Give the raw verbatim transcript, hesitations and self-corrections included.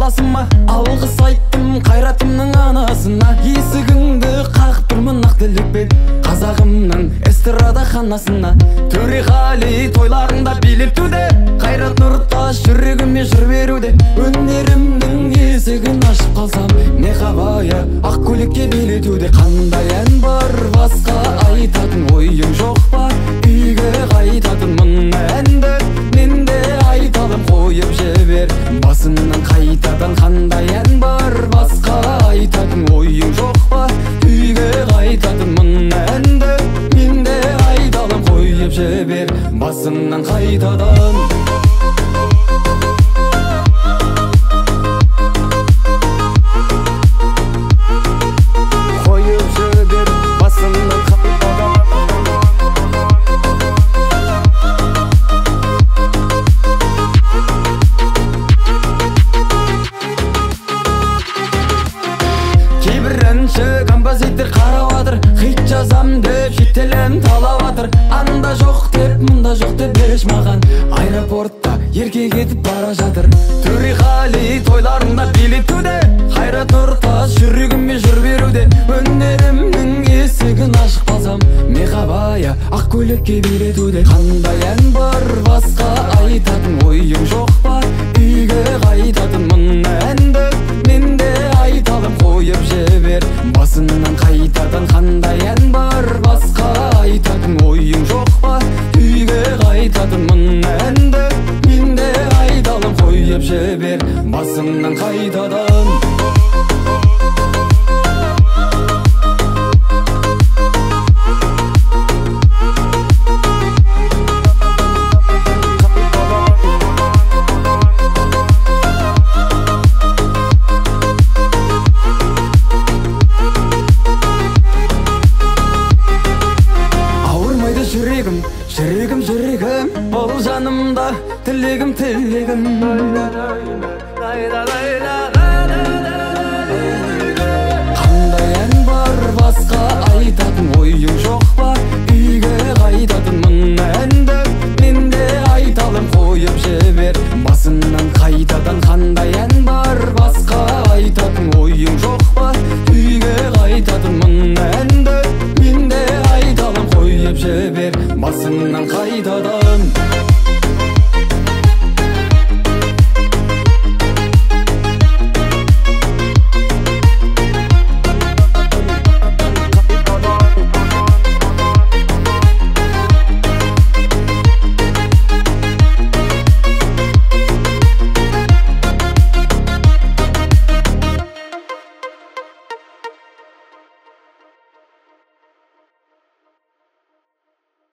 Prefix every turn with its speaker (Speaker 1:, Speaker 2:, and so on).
Speaker 1: аласың ма? Алғыс айттым қайратымның анасына. Есігіңді қағып тұрмын ақ тілекпен қазағымның эстрада ханасына. Төреғали тойларында билетуде, Қайрат Нұртас жүрегіме жыр беруде. Өнерімнің есігін ашып қалсам, Мехабая ақ көйлекке билетуде. Қандай ән бар басқа айтатын ойың жоқ па? Үйге қайтатын мына әнді мен де айталым, қойып жібер басымнан қайтадан. Қандай ән бар басқа айтатын ойың жоқ па? Үйге қайтатын мына әнді мен де айталым, қойып жібер басымнан қайтадан. Композитор қараватыр, хит жазам деп шетелен талаватыр. Анда жоқ деп, мұнда жоқ деп береш маған. Аэропортта еркек етіп бара жатыр. Төреғали тойларында билетуде, Қайрат Нұртас жүрегіме жыр беруде. Өнерімнің есігін ашып қалсам, Мехабая ақ көйлекке билетуде. Қандай ән бар басқа айтатын ойың жоқ па? Үйге қайтатын мына әнді мен де айталым, қойып жібер басымнан қайтадан. Қандай ән бар басқа айтатын ойың жоқ па? Үйге қайтатын мына әнді мен де айталым, қойып жібер басымнан қайтадан. Жүрегім, жүрегім, жүрегім, бұл жанымда тілегім, тілегім. Қандай ән бар басқа айтатын ойың жоқ па? Үйге қайтатын мына әнді мен де айталым, қойып жібер басымнан қайтадан. Қандай ән бар басқа айтатын ойың жоқ па? Үйге қайтатын мына әнді мен де айталым, қойып жібер басымнан қайтадан.